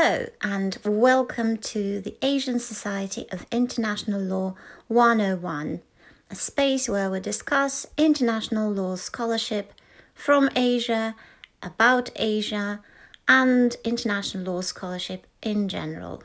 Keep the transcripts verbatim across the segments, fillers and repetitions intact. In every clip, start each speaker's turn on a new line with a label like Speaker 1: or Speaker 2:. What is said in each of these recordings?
Speaker 1: Hello and welcome to the Asian Society of International Law one oh one, a space where we discuss international law scholarship from Asia, about Asia, and international law scholarship in general.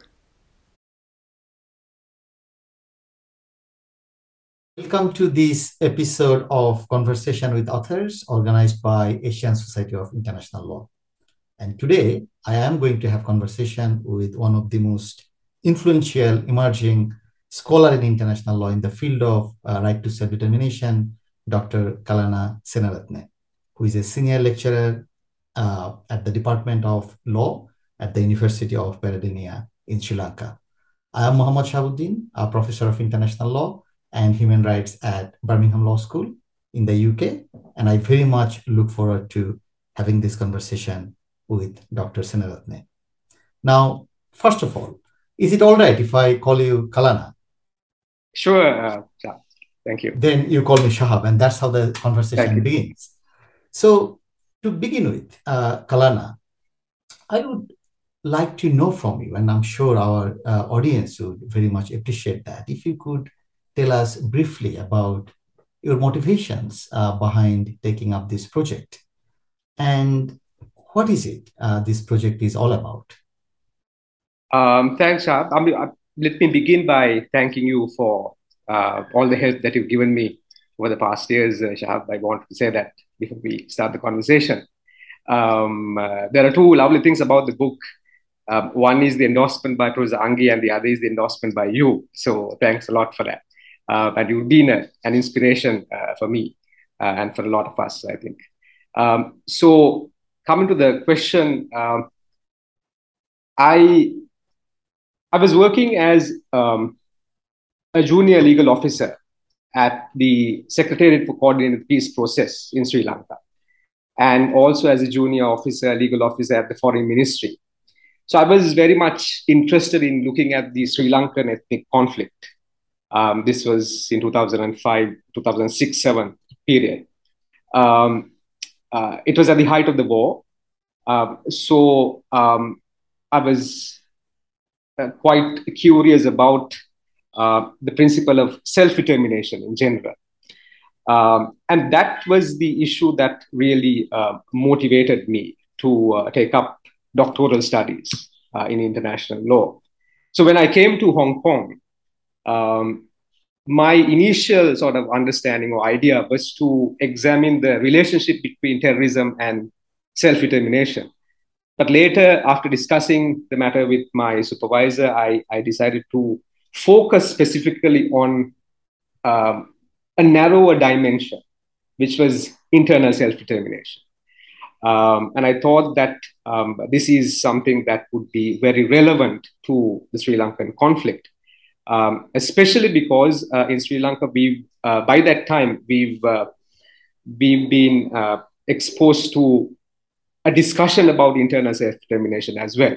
Speaker 2: Welcome to this episode of Conversation with Authors organized by Asian Society of International Law. And today, I am going to have conversation with one of the most influential emerging scholar in international law in the field of uh, right to self-determination, Doctor Kalana Senaratne, who is a senior lecturer uh, at the Department of Law at the University of Peradeniya in Sri Lanka. I am Muhammad Shahabuddin, a professor of international law and human rights at Birmingham Law School in the U K, and I very much look forward to having this conversation with Doctor Senaratne. Now, first of all, is it all right if I call you Kalana?
Speaker 3: Sure, uh, yeah. Thank you.
Speaker 2: Then you call me Shahab, and that's how the conversation begins. So, to begin with, uh, Kalana, I would like to know from you, and I'm sure our uh, audience would very much appreciate that, if you could tell us briefly about your motivations uh, behind taking up this project. And what is it uh, this project is all about?
Speaker 3: Um, thanks, Shahab. I mean, uh, let me begin by thanking you for uh, all the help that you've given me over the past years, uh, Shahab. I want to say that before we start the conversation. Um, uh, there are two lovely things about the book. Um, one is the endorsement by Professor Angi, and the other is the endorsement by you. So thanks a lot for that. Uh, and you've been a, an inspiration uh, for me uh, and for a lot of us, I think. Um, so coming to the question, um, I I was working as um, a junior legal officer at the Secretariat for Coordinated Peace Process in Sri Lanka, and also as a junior officer, legal officer at the Foreign Ministry. So I was very much interested in looking at the Sri Lankan ethnic conflict. Um, this was in two thousand five, two thousand six, seven period. Um, uh, it was at the height of the war. Um, so um, I was uh, quite curious about uh, the principle of self-determination in general. Um, and that was the issue that really uh, motivated me to uh, take up doctoral studies uh, in international law. So when I came to Hong Kong, um, my initial sort of understanding or idea was to examine the relationship between terrorism and self-determination. But later, after discussing the matter with my supervisor, I, I decided to focus specifically on um, a narrower dimension, which was internal self-determination. Um, and I thought that um, this is something that would be very relevant to the Sri Lankan conflict, um, especially because uh, in Sri Lanka, we uh, by that time we've uh, we've been uh, exposed to a discussion about internal self-determination as well,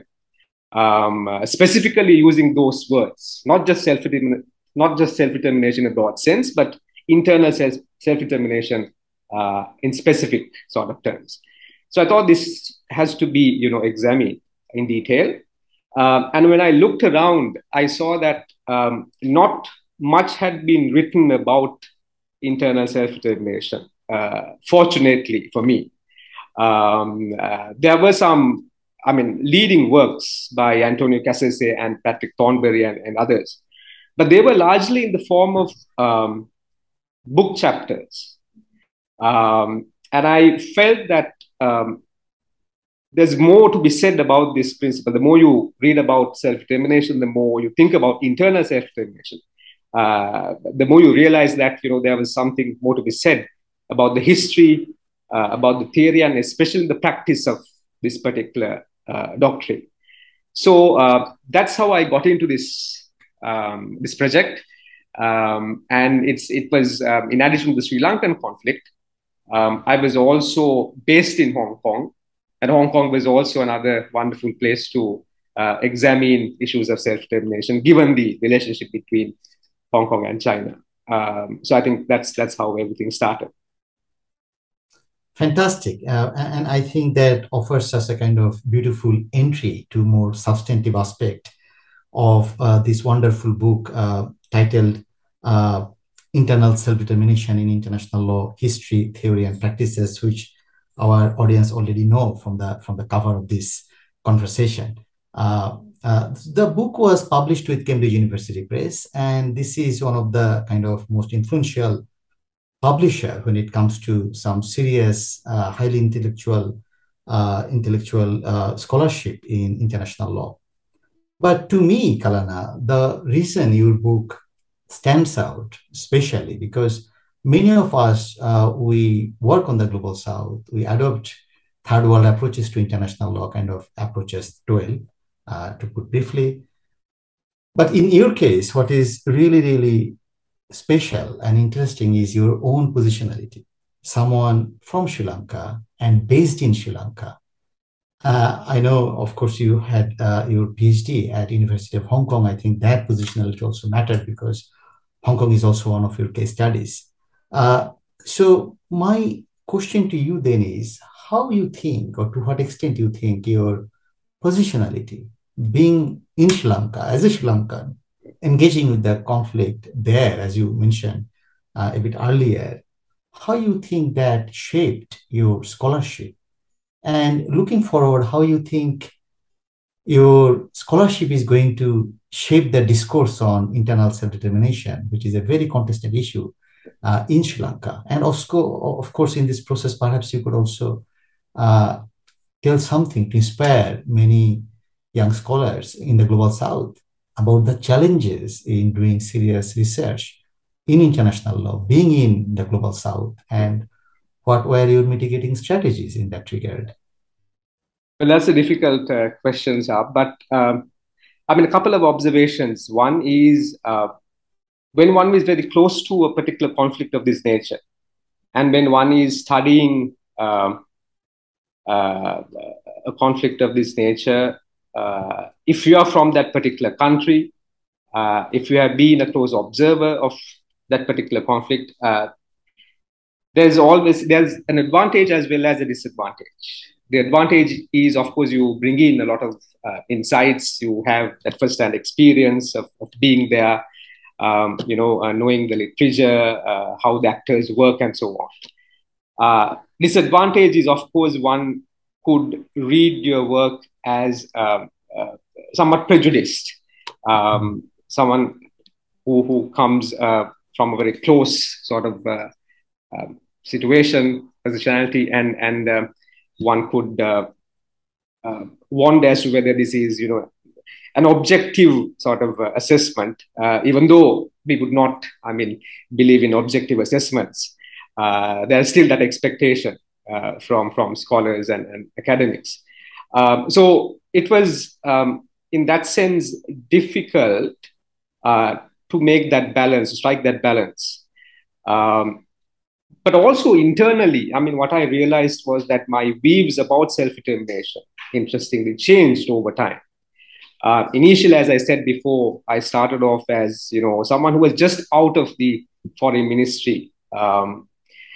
Speaker 3: um, uh, specifically using those words, not just self not just self-determination in a broad sense, but internal self self-determination uh, in specific sort of terms. So I thought this has to be, you know, examined in detail. Um, and when I looked around, I saw that um, not much had been written about internal self-determination, uh, fortunately for me. Um, uh, there were some, I mean, leading works by Antonio Cassese and Patrick Thornberry and, and others, but they were largely in the form of um, book chapters. Um, and I felt that um, there's more to be said about this principle. The more you read about self-determination, the more you think about internal self-determination, uh, the more you realize that, you know, there was something more to be said about the history, uh, about the theory, and especially the practice of this particular uh, doctrine. So uh, that's how I got into this um, this project, um, and it's it was um, in addition to the Sri Lankan conflict. Um, I was also based in Hong Kong, and Hong Kong was also another wonderful place to uh, examine issues of self-determination, given the relationship between Hong Kong and China. Um, so I think that's that's how everything started.
Speaker 2: Fantastic. Uh, and I think that offers us a kind of beautiful entry to more substantive aspect of uh, this wonderful book uh, titled uh, Internal Self-Determination in International Law, History, Theory, and Practices, which our audience already know from the, from the cover of this conversation. Uh, uh, the book was published with Cambridge University Press, and this is one of the kind of most influential publisher when it comes to some serious, uh, highly intellectual, uh, intellectual uh, scholarship in international law. But to me, Kalana, the reason your book stands out, especially because many of us, uh, we work on the global south, we adopt third world approaches to international law, kind of approaches dwell, uh, to put briefly. But in your case, what is really, really special and interesting is your own positionality. Someone from Sri Lanka and based in Sri Lanka. Uh, I know, of course, you had uh, your PhD at University of Hong Kong. I think that positionality also mattered because Hong Kong is also one of your case studies. Uh, so my question to you then is, how you think, or to what extent you think your positionality, being in Sri Lanka as a Sri Lankan, engaging with the conflict there, as you mentioned uh, a bit earlier, how you think that shaped your scholarship? And looking forward, how you think your scholarship is going to shape the discourse on internal self-determination, which is a very contested issue uh, in Sri Lanka. And also, of course, in this process, perhaps you could also uh, tell something to inspire many young scholars in the global south about the challenges in doing serious research in international law, being in the global south, and what were your mitigating strategies in that regard?
Speaker 3: Well, that's a difficult uh, question, Saab, but um, I mean, a couple of observations. One is uh, when one is very close to a particular conflict of this nature, and when one is studying um, uh, a conflict of this nature, uh, if you are from that particular country, uh, if you have been a close observer of that particular conflict, uh, there's always there's an advantage as well as a disadvantage. The advantage is, of course, you bring in a lot of uh, insights. You have that first-hand experience of, of being there, um, you know, uh, knowing the literature, uh, how the actors work, and so on. Uh, disadvantage is, of course, one could read your work as um, uh, somewhat prejudiced. Um, someone who, who comes uh, from a very close sort of uh, uh, situation, positionality, and and uh, one could uh, uh, wonder as to whether this is, you know, an objective sort of uh, assessment, uh, even though we would not, I mean, believe in objective assessments. Uh, there's still that expectation uh, from from scholars and, and academics. Um, so it was, um, in that sense, difficult uh, to make that balance, to strike that balance. Um, but also internally, I mean, what I realized was that my views about self-determination, interestingly, changed over time. Uh, initially, as I said before, I started off as, you know, someone who was just out of the foreign ministry. Um,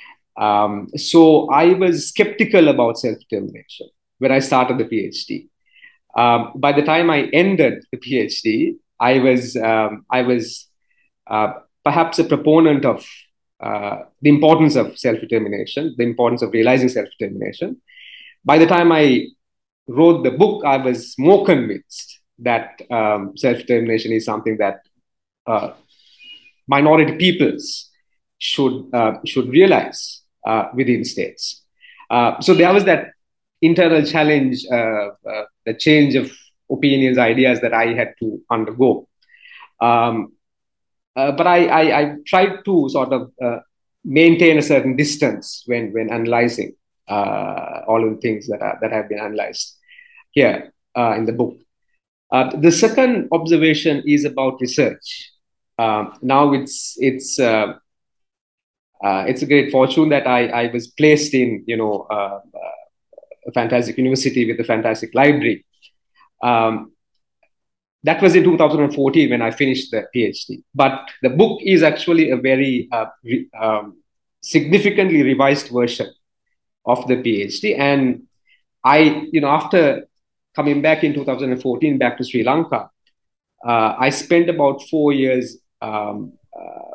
Speaker 3: um, so I was skeptical about self-determination when I started the PhD. Um, by the time I ended the PhD, I was um, I was uh, perhaps a proponent of uh, the importance of self-determination, the importance of realizing self-determination. By the time I wrote the book, I was more convinced that um, self-determination is something that uh, minority peoples should uh, should realize uh, within states. Uh, so there was that internal challenge, uh, uh, the change of opinions, ideas that I had to undergo. Um, uh, but I, I, I tried to sort of uh, maintain a certain distance when when analyzing uh, all of the things that are, that have been analyzed here uh, in the book. Uh, the second observation is about research. Uh, now it's it's uh, uh, it's a great fortune that I, I was placed in, you know, uh, a fantastic university with a fantastic library. Um, that was in two thousand fourteen when I finished the PhD. But the book is actually a very uh, re, um, significantly revised version of the PhD. And I, you know, after coming back in two thousand fourteen back to Sri Lanka, uh, I spent about four years um, uh,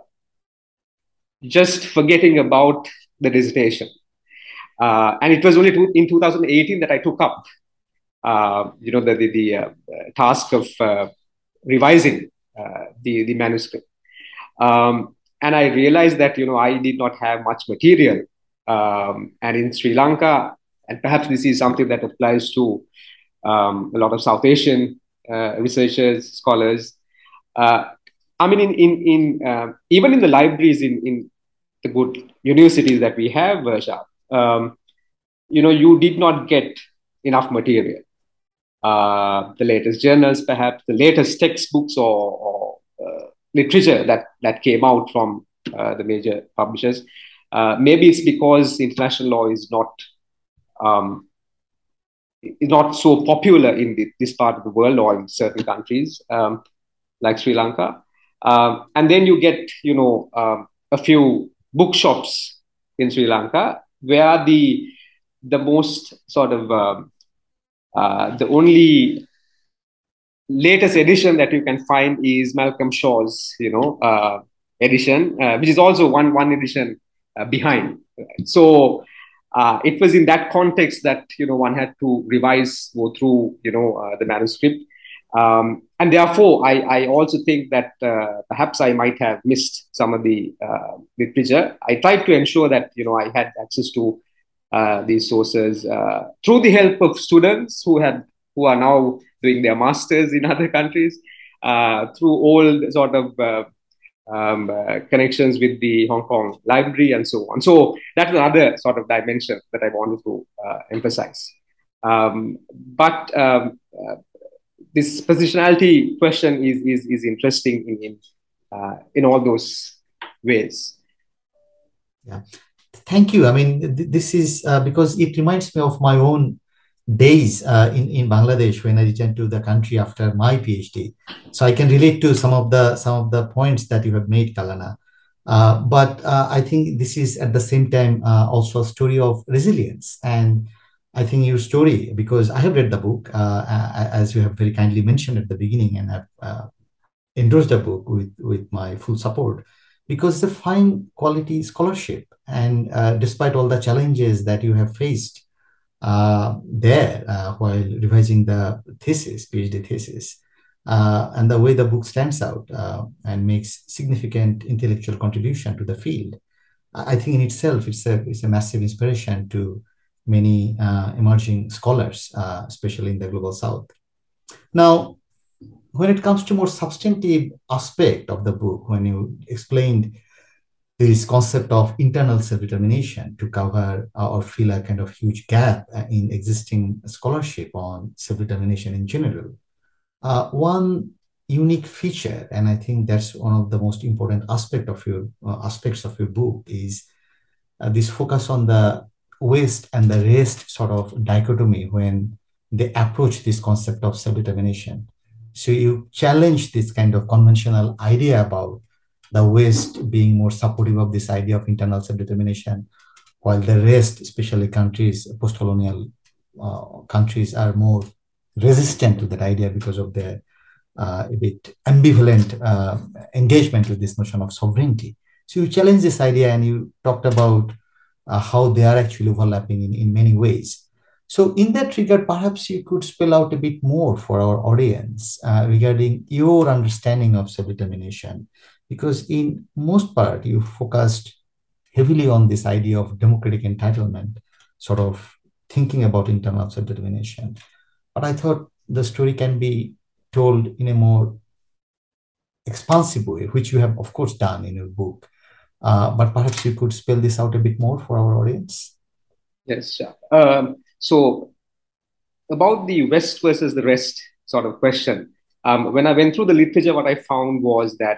Speaker 3: just forgetting about the dissertation. Uh, and it was only in two thousand eighteen that I took up, uh, you know, the the, the uh, task of uh, revising uh, the the manuscript. Um, and I realized that you know I did not have much material, um, and in Sri Lanka, and perhaps this is something that applies to um, a lot of South Asian uh, researchers, scholars. Uh, I mean, in in, in uh, even in the libraries in in the good universities that we have, Varsha, um, you know, you did not get enough material. Uh, the latest journals, perhaps the latest textbooks or, or uh, literature that that came out from uh, the major publishers. Uh, maybe it's because international law is not um, is not so popular in the, this part of the world or in certain countries um, like Sri Lanka. Um, and then you get, you know, um, a few bookshops in Sri Lanka where the the most sort of um, uh, the only latest edition that you can find is Malcolm Shaw's, you know, uh, edition, uh, which is also one one edition uh, behind. So uh, it was in that context that you know one had to revise, go through, you know, uh, the manuscript, um, and therefore I, I also think that uh, perhaps I might have missed some of the uh, literature. I tried to ensure that you know I had access to uh, these sources uh, through the help of students who had who are now doing their masters in other countries, uh, through all sort of uh, um, uh, connections with the Hong Kong Library and so on. So that's another sort of dimension that I wanted to uh, emphasize. Um, but um, uh, this positionality question is is, is interesting in in, uh, in all those ways.
Speaker 2: Yeah, thank you. I mean, th- this is uh, because it reminds me of my own days uh, in in Bangladesh when I returned to the country after my PhD. So I can relate to some of the some of the points that you have made, Kalana. Uh, but uh, I think this is at the same time uh, also a story of resilience. And I think your story, because I have read the book, uh, a- as you have very kindly mentioned at the beginning, and I've uh, endorsed the book with, with my full support, because it's a fine quality scholarship. And uh, despite all the challenges that you have faced uh, there uh, while revising the thesis, PhD thesis, uh, and the way the book stands out uh, and makes significant intellectual contribution to the field, I think in itself it's a it's a massive inspiration to many uh, emerging scholars, uh, especially in the global south. Now, when it comes to more substantive aspect of the book, when you explained this concept of internal self-determination to cover uh, or fill a kind of huge gap uh, in existing scholarship on self-determination in general. Uh, one unique feature, and I think that's one of the most important aspect of your uh, aspects of your book, is uh, this focus on the West and the rest sort of dichotomy when they approach this concept of self-determination. So you challenge this kind of conventional idea about the West being more supportive of this idea of internal self-determination, while the rest, especially countries, post-colonial uh, countries, are more resistant to that idea because of their uh, a bit ambivalent uh, engagement with this notion of sovereignty. So you challenge this idea and you talked about uh, how they are actually overlapping in, in many ways. So in that regard, perhaps you could spell out a bit more for our audience uh, regarding your understanding of self-determination, because in most part, you focused heavily on this idea of democratic entitlement, sort of thinking about internal self-determination. But I thought the story can be told in a more expansive way, which you have, of course, done in your book. Uh, but perhaps you could spell this out a bit more for our audience.
Speaker 3: Yes, sure. Um, so about the West versus the rest sort of question, um, when I went through the literature, what I found was that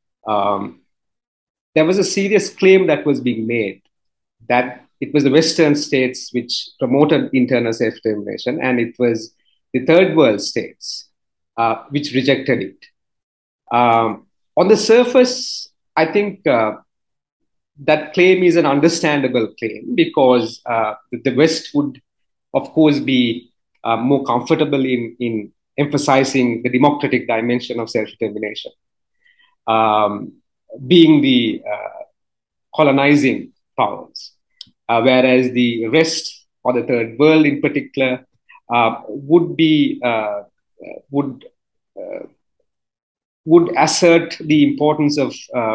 Speaker 3: um, there was a serious claim that was being made that it was the Western states which promoted internal self-determination, and it was the third world states uh, which rejected it. Um, on the surface, I think uh, that claim is an understandable claim because uh, the West would, of course, be uh, more comfortable in, in emphasizing the democratic dimension of self-determination, um, being the uh, colonizing powers, uh, whereas the rest, or the third world in particular, uh, would be uh, would uh, would assert the importance of uh,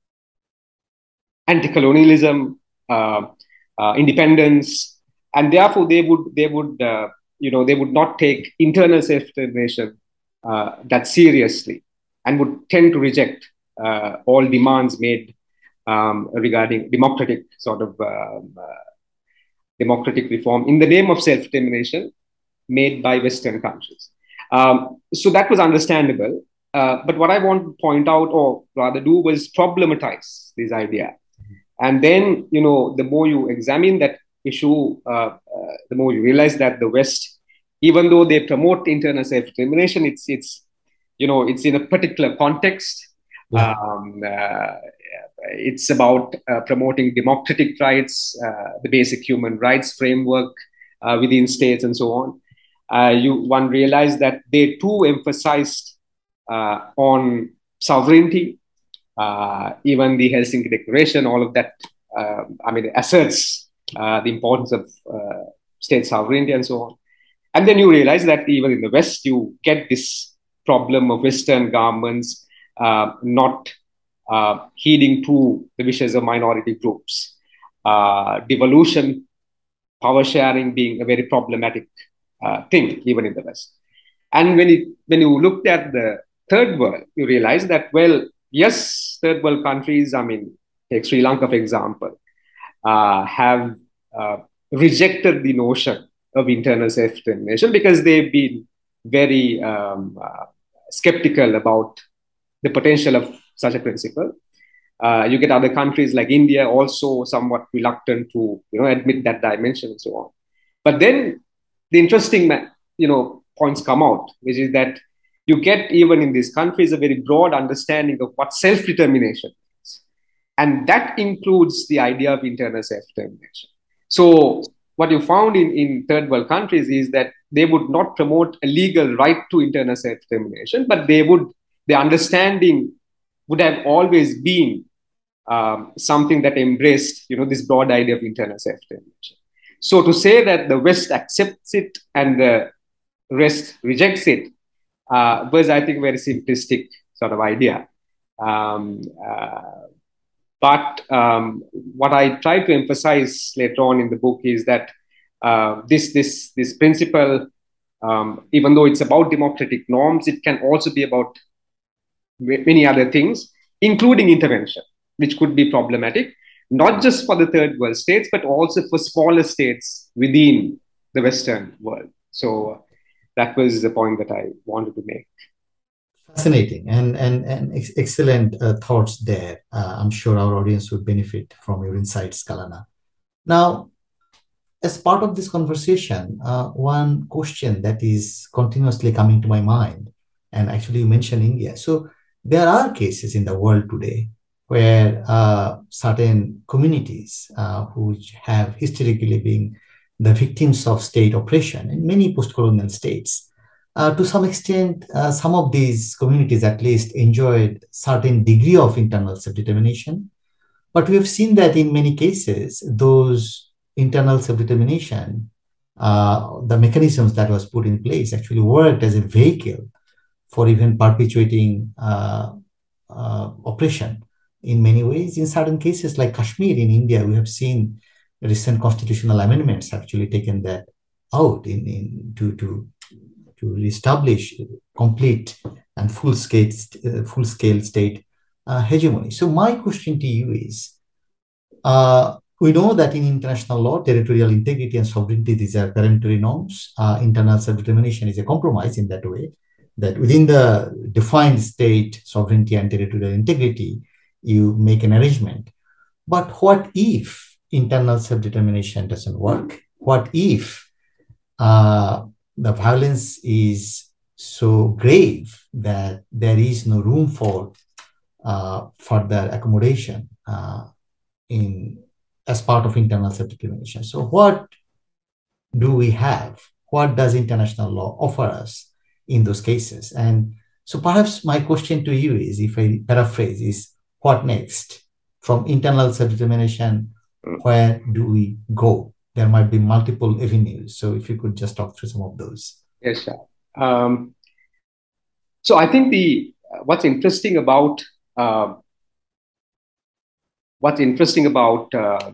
Speaker 3: anti-colonialism, uh, uh, independence, and therefore they would they would uh, you know they would not take internal self-determination uh, that seriously, and would tend to reject uh, all demands made um, regarding democratic sort of um, uh, democratic reform in the name of self-determination made by Western countries. Um, so that was understandable. Uh, but what I want to point out, or rather do, was problematize this idea. And then, you know, the more you examine that issue, uh, uh, the more you realize that the West, even though they promote internal self-determination, it's it's you know it's in a particular context. Yeah. Um, uh, it's about uh, promoting democratic rights, uh, the basic human rights framework uh, within states, and so on. Uh, you one realized that they too emphasized uh, on sovereignty. Uh, even the Helsinki Declaration, all of that, uh, I mean, asserts uh, the importance of uh, state sovereignty and so on. And then you realize that even in the West, you get this problem of Western governments uh, not uh, heeding to the wishes of minority groups, uh, devolution, power sharing being a very problematic uh, thing, even in the West. And when, it, when you looked at the third world, you realize that, well, yes, third world countries, I mean, take Sri Lanka, for example, uh, have uh, rejected the notion of internal self-determination because they've been very um, uh, skeptical about the potential of such a principle. Uh, you get other countries like India also somewhat reluctant to, you know, admit that dimension and so on. But then the interesting, you know, points come out, which is that you get, even in these countries, a very broad understanding of what self-determination is. And that includes the idea of internal self-determination. So what you found in, in third world countries is that they would not promote a legal right to internal self-determination, but they would, the understanding would have always been um, something that embraced, you know, this broad idea of internal self-determination. So to say that the West accepts it and the rest rejects it uh, was, I think, a very simplistic sort of idea. Um, uh, but um, what I try to emphasize later on in the book is that uh, this, this, this principle, um, even though it's about democratic norms, it can also be about many other things, including intervention, which could be problematic, not just for the third world states, but also for smaller states within the Western world. So that was the point that I wanted to make.
Speaker 2: Fascinating and, and, and ex excellent uh, thoughts there. Uh, I'm sure our audience would benefit from your insights, Kalana. Now, as part of this conversation, uh, one question that is continuously coming to my mind, and actually you mentioned India. So there are cases in the world today where uh, certain communities uh, which have historically been the victims of state oppression in many post-colonial states, uh, to some extent, uh, some of these communities at least enjoyed certain degree of internal self-determination. But we have seen that in many cases, those internal self-determination, uh, the mechanisms that was put in place actually worked as a vehicle for even perpetuating uh, uh, oppression in many ways. In certain cases like Kashmir in India, we have seen recent constitutional amendments actually taken that out in, in to, to, to establish complete and full-scale uh, full-scale state uh, hegemony. So my question to you is, uh, we know that in international law, territorial integrity and sovereignty, these are peremptory norms. Uh, internal self-determination is a compromise in that way, that within the defined state sovereignty and territorial integrity, you make an arrangement. But what if internal self-determination doesn't work? What if uh, the violence is so grave that there is no room for uh, further accommodation? Uh, in as part of internal self-determination. So what do we have? What does international law offer us in those cases? And so perhaps my question to you is, if I paraphrase, is what next? From internal self-determination, where do we go? There might be multiple avenues. So if you could just talk through some of those.
Speaker 3: Yes, sure. Um, so I think the what's interesting about uh, what's interesting about uh,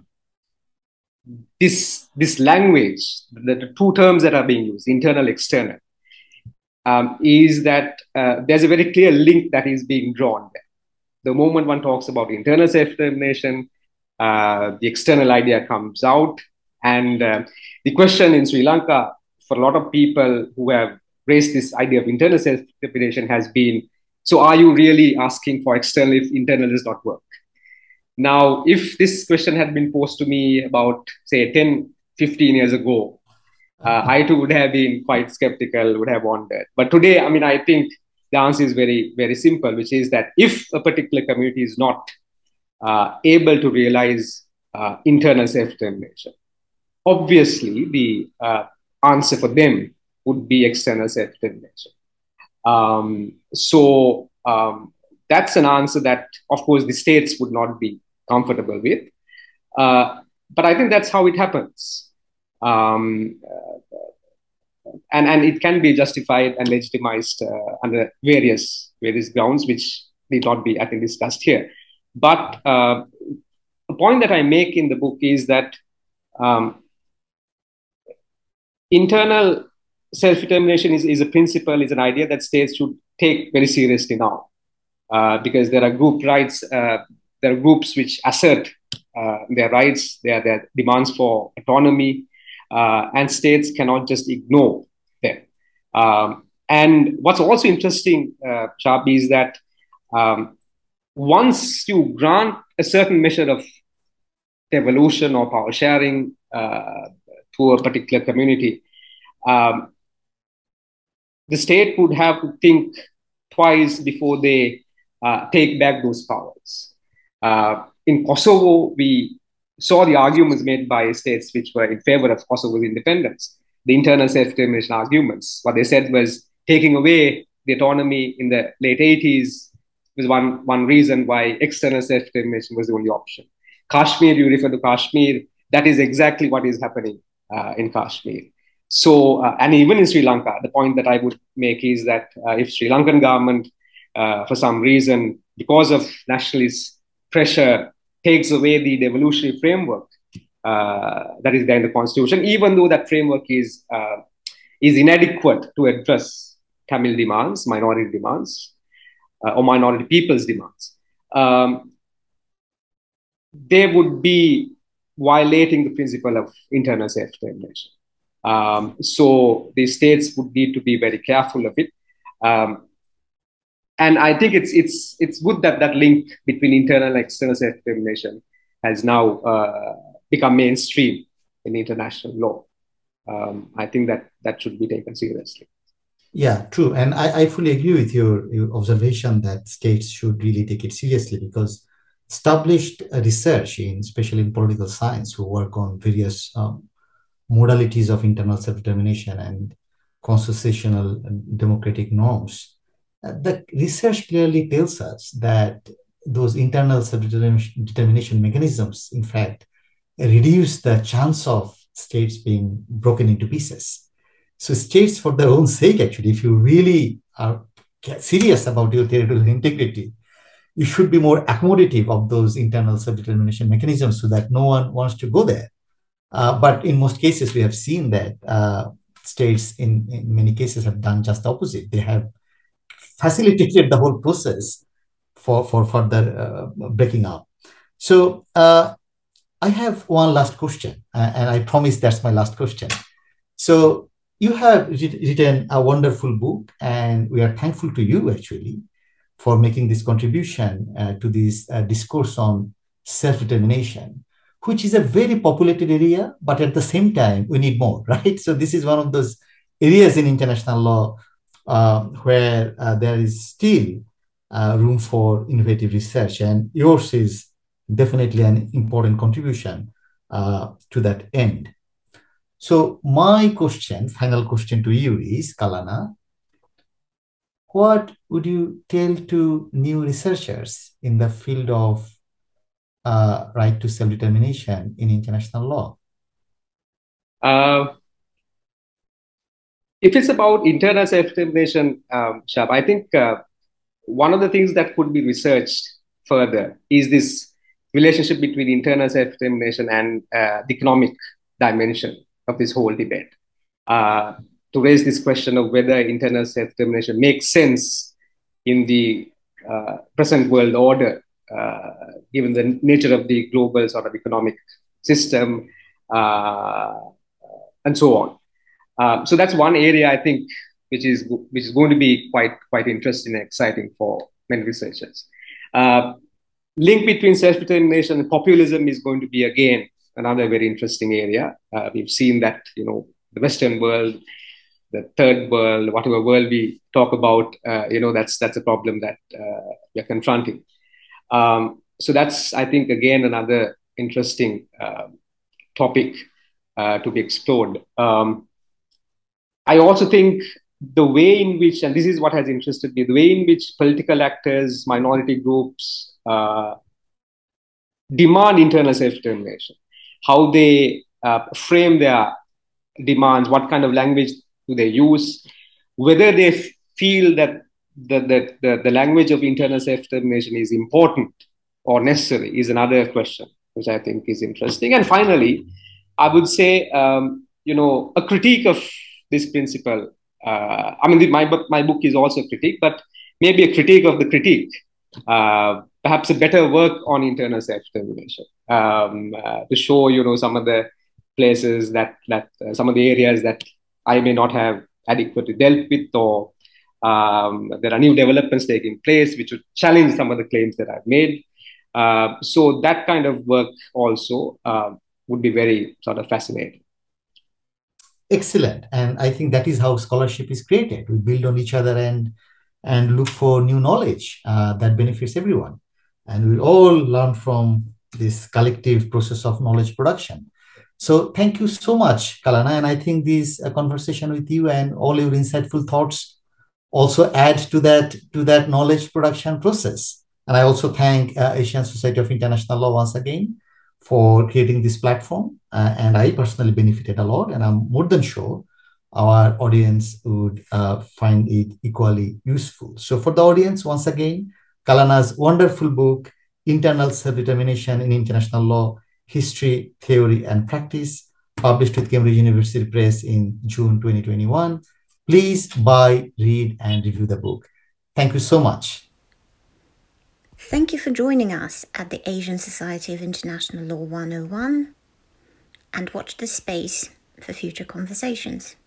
Speaker 3: this this language, the, the two terms that are being used, internal, external, um, is that uh, there's a very clear link that is being drawn there. The moment one talks about internal self-determination, uh, the external idea comes out. And uh, the question in Sri Lanka for a lot of people who have raised this idea of internal self-determination has been, so are you really asking for external if internal does not work? Now, if this question had been posed to me about, say, ten, fifteen years ago, uh, I too would have been quite skeptical, would have wondered. But today, I mean, I think the answer is very, very simple, which is that if a particular community is not uh, able to realize uh, internal self-determination, obviously the uh, answer for them would be external self-determination. Um, so um, that's an answer that, of course, the states would not be comfortable with. Uh, but I think that's how it happens. Um, uh, and, and it can be justified and legitimized uh, under various, various grounds, which need not be, I think, discussed here. But uh, the point that I make in the book is that um, internal self-determination is, is a principle, is an idea that states should take very seriously now. Uh, because there are group rights, uh, there are groups which assert uh, their rights, their, their demands for autonomy, uh, and states cannot just ignore them. Um, and what's also interesting, uh, Chabi, is that um, once you grant a certain measure of devolution or power sharing uh, to a particular community, um, the state would have to think twice before they uh, take back those powers. Uh, in Kosovo, we saw the arguments made by states which were in favor of Kosovo's independence, the internal self-determination arguments. What they said was taking away the autonomy in the late eighties was one, one reason why external self-determination was the only option. Kashmir, you refer to Kashmir, that is exactly what is happening uh, in Kashmir. So, uh, and even in Sri Lanka, the point that I would make is that uh, if Sri Lankan government, uh, for some reason, because of nationalist pressure, takes away the devolutionary framework uh, that is there in the constitution, even though that framework is uh, is inadequate to address Tamil demands, minority demands, uh, or minority people's demands, um, they would be violating the principle of internal self-determination. Um, so the states would need to be very careful of it. Um, and I think it's it's it's good that that link between internal and external self-determination has now uh, become mainstream in international law. Um, I think that that should be taken seriously.
Speaker 2: Yeah, true. And I, I fully agree with your, your observation that states should really take it seriously, because established research, in especially in political science, who work on various um, modalities of internal self-determination and constitutional and democratic norms, uh, the research clearly tells us that those internal self-determination mechanisms, in fact, reduce the chance of states being broken into pieces. So states, for their own sake, actually, if you really are serious about your territorial integrity, you should be more accommodative of those internal self-determination mechanisms so that no one wants to go there. Uh, but in most cases, we have seen that uh, states in, in many cases have done just the opposite. They have facilitated the whole process for, for further uh, breaking up. So uh, I have one last question, uh, and I promise that's my last question. So you have written a wonderful book, and we are thankful to you, actually, for making this contribution uh, to this uh, discourse on self-determination, which is a very populated area, but at the same time, we need more, right? So this is one of those areas in international law uh, where uh, there is still uh, room for innovative research, and yours is definitely an important contribution uh, to that end. So my question, final question to you is, Kalana, what would you tell to new researchers in the field of uh, right to self-determination in international law?
Speaker 3: Uh, if it's about internal self-determination, um, Shab, I think uh, one of the things that could be researched further is this relationship between internal self-determination and uh, the economic dimension of this whole debate. Uh, to raise this question of whether internal self-determination makes sense in the uh, present world order, uh, given the nature of the global sort of economic system, uh, and so on. Uh, so that's one area I think which is which is going to be quite quite interesting and exciting for many researchers. Uh, link between self-determination and populism is going to be again another very interesting area. Uh, we've seen that you know the Western world, the third world, whatever world we talk about, uh, you know that's that's a problem that uh, we're confronting. Um, so that's I think again another interesting uh, topic uh, to be explored. Um, I also think the way in which, and this is what has interested me, the way in which political actors, minority groups uh, demand internal self-determination, how they uh, frame their demands, what kind of language do they use, whether they f- feel that the, the, the, the language of internal self-determination is important or necessary is another question, which I think is interesting. And finally, I would say, um, you know, a critique of this principle. Uh, I mean, the, my book, my book is also a critique, but maybe a critique of the critique. Uh, perhaps a better work on internal self-determination um, uh, to show, you know, some of the places that that uh, some of the areas that I may not have adequately dealt with, or um, there are new developments taking place which would challenge some of the claims that I've made. Uh, so that kind of work also uh, would be very sort of fascinating.
Speaker 2: Excellent. And I think that is how scholarship is created. We build on each other and and look for new knowledge uh, that benefits everyone. And we all learn from this collective process of knowledge production. So thank you so much, Kalana. And I think this uh, conversation with you and all your insightful thoughts also add to that to that knowledge production process. And I also thank uh, Asian Society of International Law once again for creating this platform. Uh, and I personally benefited a lot, and I'm more than sure our audience would uh, find it equally useful. So for the audience, once again, Kalana's wonderful book, Internal Self-Determination in International Law, History, Theory, and Practice, published with Cambridge University Press in June twenty twenty-one. Please buy, read, and review the book. Thank you so much.
Speaker 1: Thank you for joining us at the Asian Society of International Law one oh one, and watch this space for future conversations.